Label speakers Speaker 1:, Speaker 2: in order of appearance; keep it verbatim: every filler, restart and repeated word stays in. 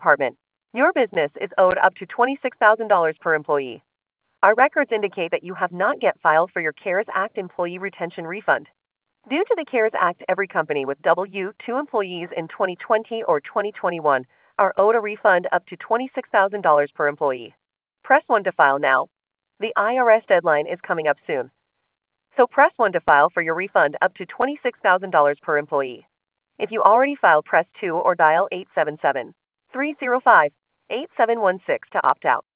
Speaker 1: Department. Your business is owed up to twenty-six thousand dollars per employee. Our records indicate that you have not yet filed for your CARES Act employee retention refund. Due to the CARES Act, every company with W two employees in twenty twenty or twenty twenty-one are owed a refund up to twenty-six thousand dollars per employee. Press one to file now. The I R S deadline is coming up soon. So press one to file for your refund up to twenty-six thousand dollars per employee. If you already filed, press two or dial eight seven seven, three zero five, eight seven one six to opt out.